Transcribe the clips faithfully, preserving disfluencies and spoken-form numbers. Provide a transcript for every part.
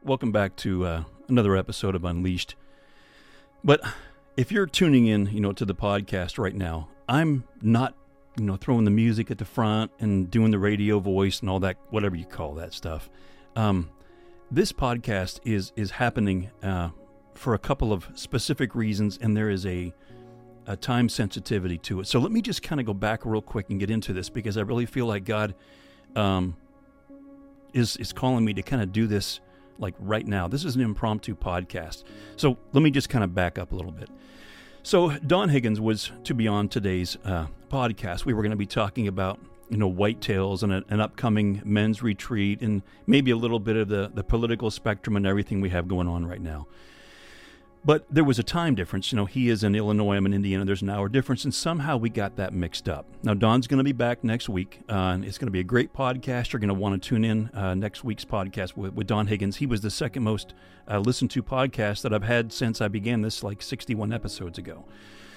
Welcome back to uh, another episode of Unleashed. But if you're tuning in, you know, to the podcast right now, I'm not, you know, throwing the music at the front and doing the radio voice and all that, whatever you call that stuff. Um, this podcast is is happening uh, for a couple of specific reasons, and there is a a time sensitivity to it. So let me just kind of go back real quick and get into this, because I really feel like God um, is is calling me to kind of do this like right now. This is an impromptu podcast. So let me just kind of back up a little bit. So Don Higgins was to be on today's uh, podcast. We were going to be talking about, you know, whitetails and a, an upcoming men's retreat and maybe a little bit of the, the political spectrum and everything we have going on right now. But there was a time difference. You know, he is in Illinois, I'm in Indiana. There's an hour difference, and somehow we got that mixed up. Now, Don's going to be back next week, uh, and it's going to be a great podcast. You're going to want to tune in uh, next week's podcast with, with Don Higgins. He was the second most uh, listened to podcast that I've had since I began this, like sixty-one episodes ago.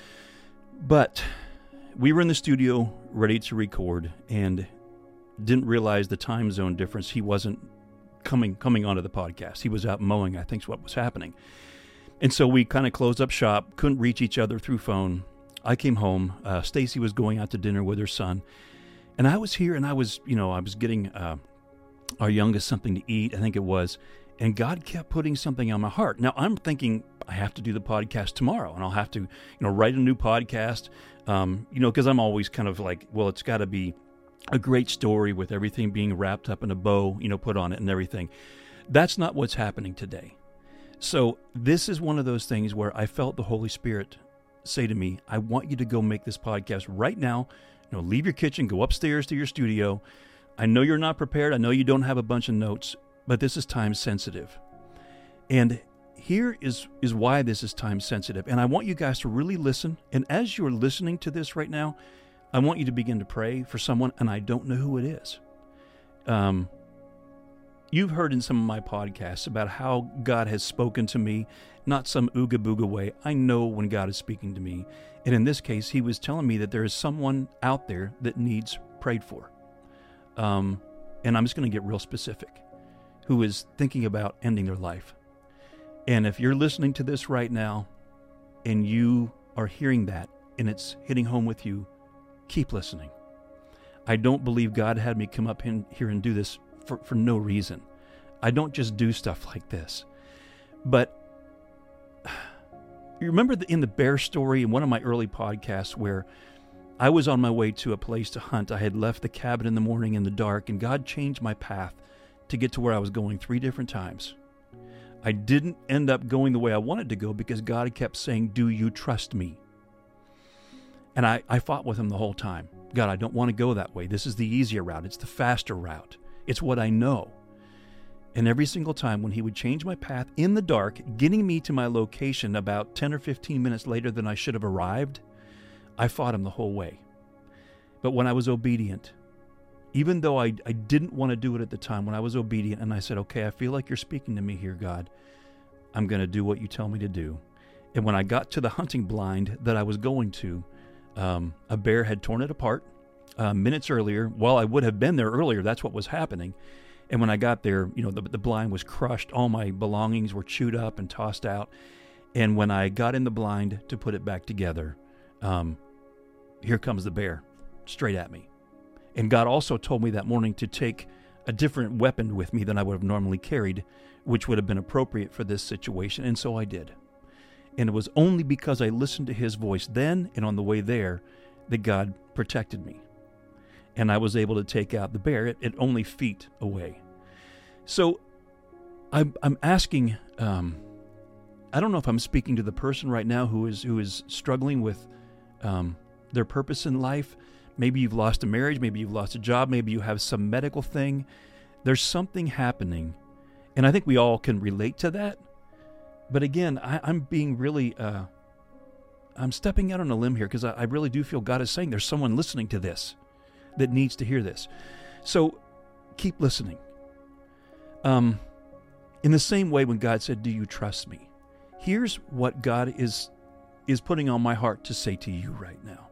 But we were in the studio ready to record and didn't realize the time zone difference. He wasn't coming coming onto the podcast. He was out mowing, I think is what was happening. And so we kind of closed up shop, couldn't reach each other through phone. I came home. Uh, Stacy was going out to dinner with her son. And I was here, and I was, you know, I was getting uh, our youngest something to eat, I think it was. And God kept putting something on my heart. Now, I'm thinking I have to do the podcast tomorrow, and I'll have to, you know, write a new podcast, um, you know, because I'm always kind of like, well, it's got to be a great story with everything being wrapped up in a bow, you know, put on it and everything. That's not what's happening today. So this is one of those things where I felt the Holy Spirit say to me, I want you to go make this podcast right now. You know, leave your kitchen, go upstairs to your studio. I know you're not prepared. I know you don't have a bunch of notes, but this is time sensitive. And here is, is why this is time sensitive. And I want you guys to really listen. And as you're listening to this right now, I want you to begin to pray for someone, and I don't know who it is. Um, You've heard in some of my podcasts about how God has spoken to me, not some ooga booga way. I know when God is speaking to me. And in this case, he was telling me that there is someone out there that needs prayed for. Um, and I'm just going to get real specific, who is thinking about ending their life. And if you're listening to this right now and you are hearing that and it's hitting home with you, keep listening. I don't believe God had me come up in here and do this For, for no reason. I don't just do stuff like this. But you remember the, in the bear story in one of my early podcasts where I was on my way to a place to hunt. I had left the cabin in the morning in the dark, and God changed my path to get to where I was going three different times. I didn't end up going the way I wanted to go because God kept saying, do you trust me? And I, I fought with him the whole time. God, I don't want to go that way. This is the easier route. It's the faster route. It's what I know. And every single time when he would change my path in the dark, getting me to my location about ten or fifteen minutes later than I should have arrived, I fought him the whole way. But when I was obedient, even though I, I didn't want to do it at the time, when I was obedient and I said, okay, I feel like you're speaking to me here, God, I'm going to do what you tell me to do. And when I got to the hunting blind that I was going to, um, a bear had torn it apart. Uh, minutes earlier, while I would have been there earlier, that's what was happening. And when I got there, you know, the, the blind was crushed. All my belongings were chewed up and tossed out. And when I got in the blind to put it back together, um, here comes the bear straight at me. And God also told me that morning to take a different weapon with me than I would have normally carried, which would have been appropriate for this situation. And so I did. And it was only because I listened to his voice then and on the way there that God protected me. And I was able to take out the bear at, at only feet away. So I'm, I'm asking, um, I don't know if I'm speaking to the person right now who is who is struggling with um, their purpose in life. Maybe you've lost a marriage, maybe you've lost a job, maybe you have some medical thing. There's something happening, and I think we all can relate to that. But again, I, I'm being really, uh, I'm stepping out on a limb here because I, I really do feel God is saying there's someone listening to this that needs to hear this. So keep listening. Um, in the same way when God said, do you trust me? Here's what God is, is putting on my heart to say to you right now.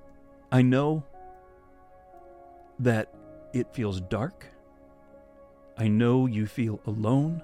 I know that it feels dark. I know you feel alone.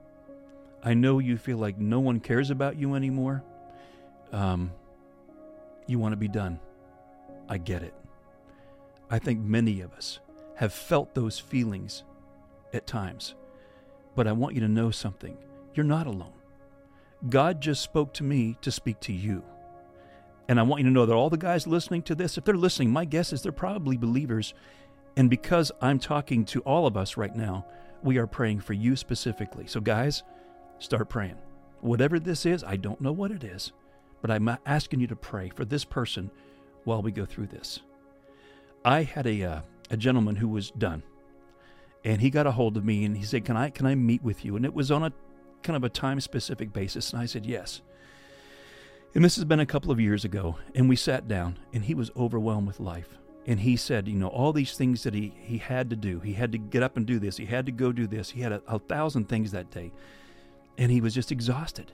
I know you feel like no one cares about you anymore. Um, you want to be done. I get it. I think many of us have felt those feelings at times. But I want you to know something. You're not alone. God just spoke to me to speak to you. And I want you to know that all the guys listening to this, if they're listening, my guess is they're probably believers. And because I'm talking to all of us right now, we are praying for you specifically. So guys, start praying. Whatever this is, I don't know what it is, but I'm asking you to pray for this person while we go through this. I had a uh, a gentleman who was done, and he got a hold of me and he said, "Can I can I meet with you?" And it was on a kind of a time specific basis, and I said yes. And this has been a couple of years ago, and we sat down, and he was overwhelmed with life. And he said, you know, all these things that he, he had to do. He had to get up and do this. He had to go do this. He had a, a thousand things that day. And he was just exhausted.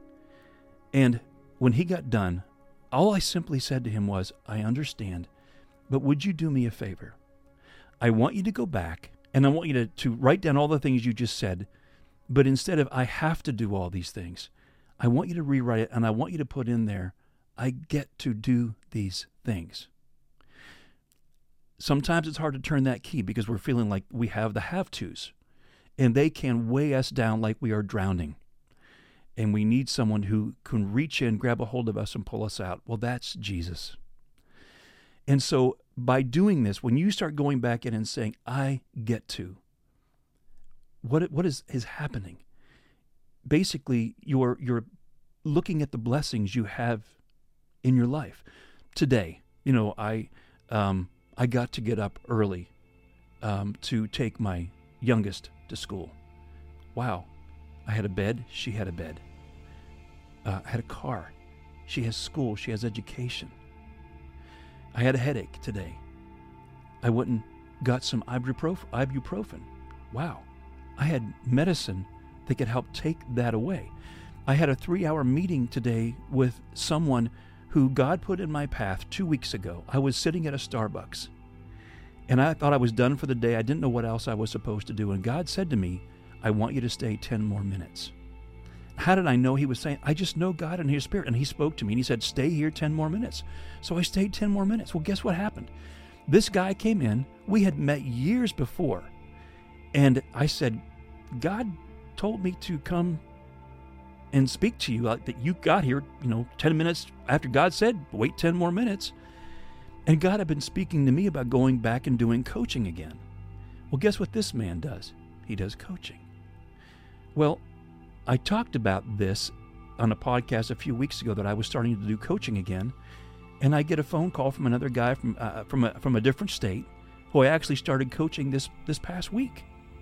And when he got done, all I simply said to him was, I understand, but would you do me a favor? I want you to go back, and I want you to, to write down all the things you just said, but instead of I have to do all these things, I want you to rewrite it, and I want you to put in there, I get to do these things. Sometimes it's hard to turn that key because we're feeling like we have the have-tos, and they can weigh us down like we are drowning. And we need someone who can reach in, grab a hold of us, and pull us out. Well, that's Jesus. And so by doing this, when you start going back in and saying, I get to, what what is, is happening? Basically, you're you're looking at the blessings you have in your life. Today, you know, I um, I got to get up early um, to take my youngest to school. Wow. I had a bed. She had a bed. Uh, I had a car. She has school. She has education. I had a headache today. I went and got some ibuprofen. ibuprofen. Wow. I had medicine that could help take that away. I had a three-hour meeting today with someone who God put in my path two weeks ago. I was sitting at a Starbucks, and I thought I was done for the day. I didn't know what else I was supposed to do, and God said to me, I want you to stay ten more minutes. How did I know he was saying? I just know God and His Spirit, and He spoke to me, and He said, stay here ten more minutes. So I stayed ten more minutes. Well, guess what happened? This guy came in. We had met years before, and I said, God told me to come and speak to you, like that you got here, you know, ten minutes after God said, wait ten more minutes. And God had been speaking to me about going back and doing coaching again. Well, guess what this man does? He does coaching. Well, I talked about this on a podcast a few weeks ago that I was starting to do coaching again, and I get a phone call from another guy from uh, from a, from a different state who I actually started coaching this this past week.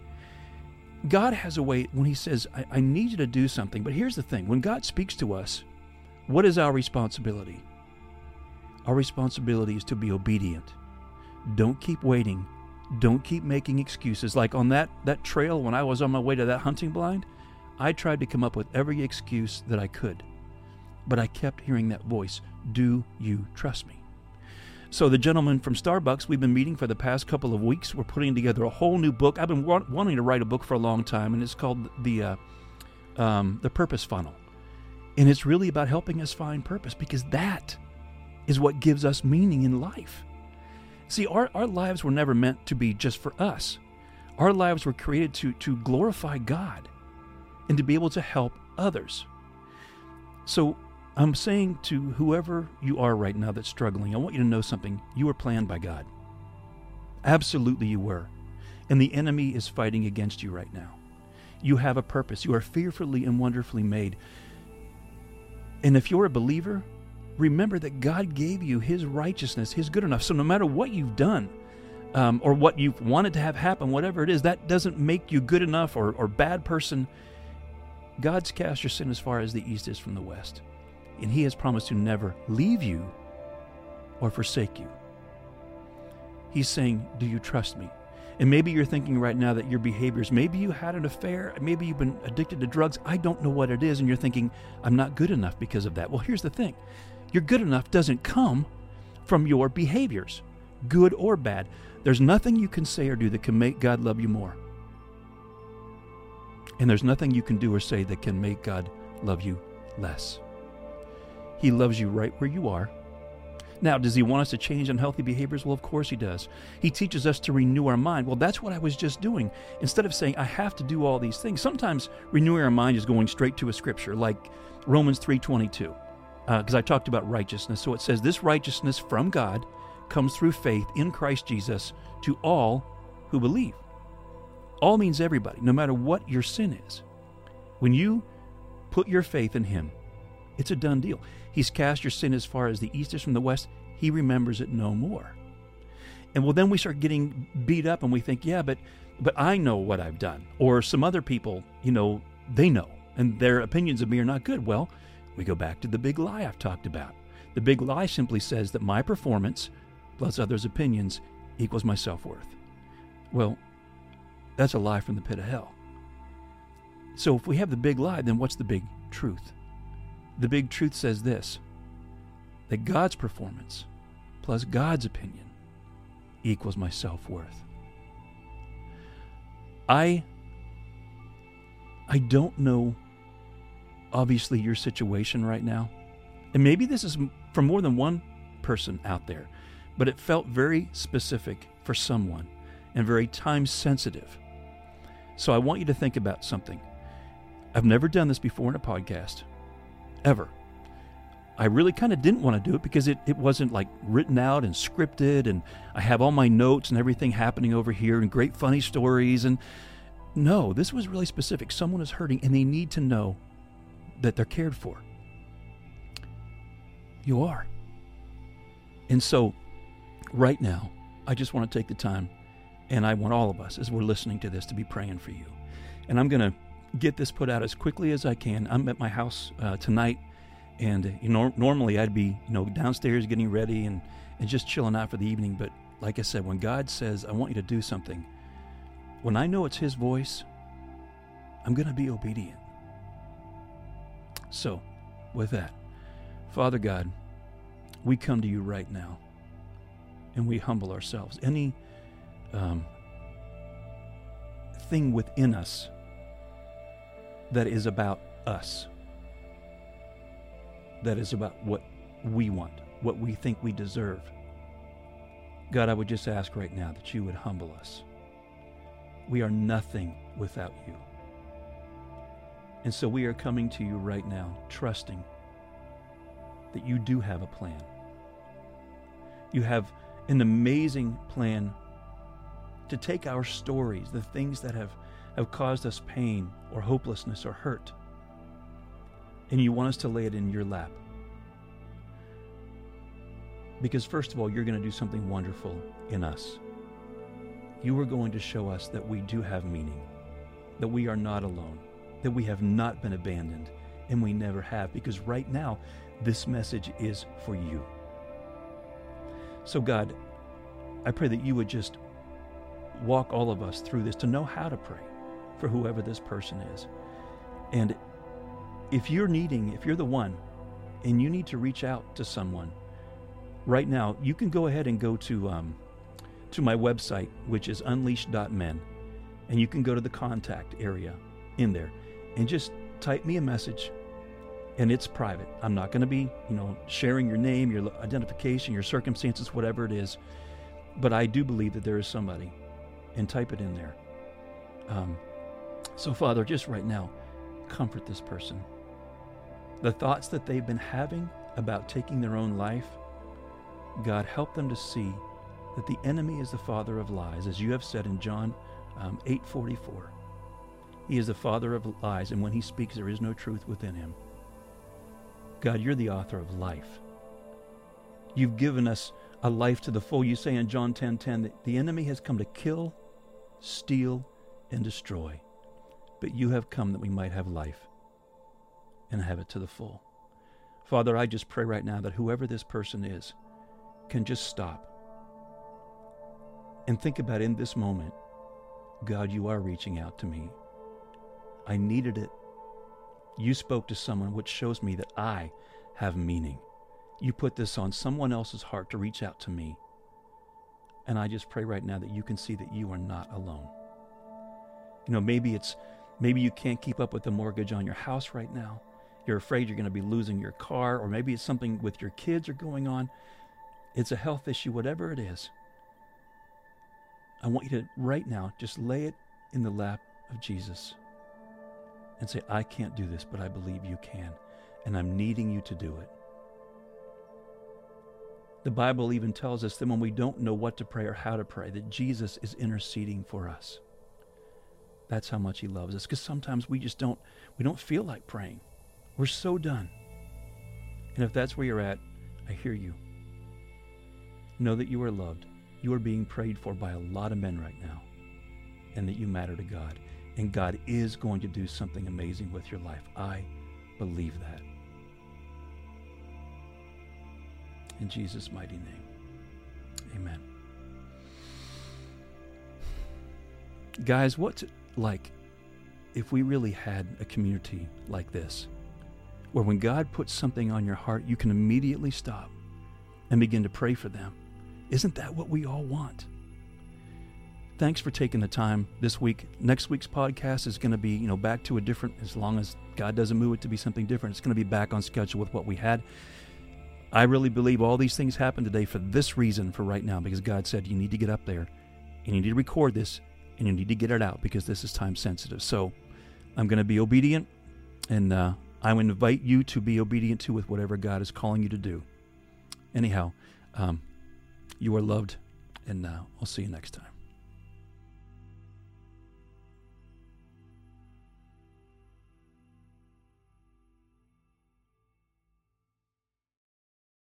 God has a way when He says, I, I need you to do something. But here's the thing. When God speaks to us, what is our responsibility? Our responsibility is to be obedient. Don't keep waiting. Don't keep making excuses. Like on that, that trail when I was on my way to that hunting blind, I tried to come up with every excuse that I could. But I kept hearing that voice, do you trust me? So the gentleman from Starbucks, we've been meeting for the past couple of weeks. We're putting together a whole new book. I've been wa- wanting to write a book for a long time, and it's called the uh, um, the Purpose Funnel. And it's really about helping us find purpose, because that is what gives us meaning in life. See, our, our lives were never meant to be just for us. Our lives were created to, to glorify God and to be able to help others. So I'm saying to whoever you are right now that's struggling, I want you to know something. You were planned by God. Absolutely you were. And the enemy is fighting against you right now. You have a purpose. You are fearfully and wonderfully made. And if you're a believer, remember that God gave you His righteousness, His good enough. So no matter what you've done, um, or what you've wanted to have happen, whatever it is, that doesn't make you good enough or, or bad person. God's cast your sin as far as the east is from the west. And He has promised to never leave you or forsake you. He's saying, do you trust me? And maybe you're thinking right now that your behaviors, maybe you had an affair, maybe you've been addicted to drugs. I don't know what it is. And you're thinking, I'm not good enough because of that. Well, here's the thing. Your good enough doesn't come from your behaviors, good or bad. There's nothing you can say or do that can make God love you more. And there's nothing you can do or say that can make God love you less. He loves you right where you are. Now, does he want us to change unhealthy behaviors? Well, of course he does. He teaches us to renew our mind. Well, that's what I was just doing. Instead of saying, I have to do all these things, sometimes renewing our mind is going straight to a scripture, like Romans three twenty-two, because uh, I talked about righteousness. So it says, this righteousness from God comes through faith in Christ Jesus to all who believe. All means everybody, no matter what your sin is. When you put your faith in him, it's a done deal. He's cast your sin as far as the east is from the west. He remembers it no more. And well, then we start getting beat up and we think, yeah, but but I know what I've done. Or some other people, you know, they know. And their opinions of me are not good. Well, we go back to the big lie I've talked about. The big lie simply says that my performance plus others' opinions equals my self-worth. Well, that's a lie from the pit of hell. So if we have the big lie, then what's the big truth? The big truth says this, that God's performance plus God's opinion equals my self-worth. I, I don't know, obviously, your situation right now. And maybe this is for more than one person out there, but it felt very specific for someone and very time-sensitive. So I want you to think about something. I've never done this before in a podcast. Ever. I really kind of didn't want to do it because it, it wasn't like written out and scripted, and I have all my notes and everything happening over here and great funny stories. And no, this was really specific. Someone is hurting and they need to know that they're cared for. You are. And so right now, I just want to take the time, and I want all of us, as we're listening to this, to be praying for you. And I'm going to get this put out as quickly as I can. I'm at my house uh, tonight, and uh, you know, normally I'd be you know downstairs getting ready and, and just chilling out for the evening. But like I said, when God says, I want you to do something, when I know it's his voice, I'm going to be obedient. So, with that, Father God, we come to you right now, and we humble ourselves. Any um, thing within us that is about us, that is about what we want, what we think we deserve. God, I would just ask right now that you would humble us. We are nothing without you. And so we are coming to you right now, trusting that you do have a plan. You have an amazing plan to take our stories, the things that have have caused us pain or hopelessness or hurt, and you want us to lay it in your lap. Because first of all, you're going to do something wonderful in us. You are going to show us that we do have meaning, that we are not alone, that we have not been abandoned, and we never have, because right now, this message is for you. So God, I pray that you would just walk all of us through this to know how to pray for whoever this person is. And if you're needing, if you're the one, and you need to reach out to someone, right now, you can go ahead and go to um, to my website, which is unleashed dot men, and you can go to the contact area in there, and just type me a message, and it's private. I'm not going to be, you know, sharing your name, your identification, your circumstances, whatever it is, but I do believe that there is somebody, and type it in there. Um, so, Father, just right now, comfort this person. The thoughts that they've been having about taking their own life, God, help them to see that the enemy is the father of lies, as you have said in John um, eight forty-four. He is the father of lies, and when he speaks, there is no truth within him. God, you're the author of life. You've given us a life to the full. You say in John ten ten that the enemy has come to kill, steal, and destroy. But you have come that we might have life and have it to the full. Father, I just pray right now that whoever this person is can just stop and think about, in this moment, God, you are reaching out to me. I needed it. You spoke to someone, which shows me that I have meaning. You put this on someone else's heart to reach out to me. And I just pray right now that you can see that you are not alone. You know, maybe it's Maybe you can't keep up with the mortgage on your house right now. You're afraid you're going to be losing your car, or maybe it's something with your kids are going on. It's a health issue, whatever it is. I want you to, right now, just lay it in the lap of Jesus and say, I can't do this, but I believe you can, and I'm needing you to do it. The Bible even tells us that when we don't know what to pray or how to pray, that Jesus is interceding for us. That's how much he loves us, because sometimes we just don't, we don't feel like praying. We're so done. And if that's where you're at, I hear you. Know that you are loved. You are being prayed for by a lot of men right now, and that you matter to God. And God is going to do something amazing with your life. I believe that. In Jesus' mighty name, amen. Guys, what's it like if we really had a community like this, where when God puts something on your heart, you can immediately stop and begin to pray for them? Isn't that what we all want? Thanks for taking the time this week. Next week's podcast is going to be, you know, back to a different, as long as God doesn't move it to be something different, it's going to be back on schedule with what we had. I really believe all these things happened today for this reason, for right now, because God said you need to get up there and you need to record this and you need to get it out because this is time sensitive. So I'm going to be obedient, and uh, I invite you to be obedient too with whatever God is calling you to do. Anyhow, um, you are loved, and uh, I'll see you next time.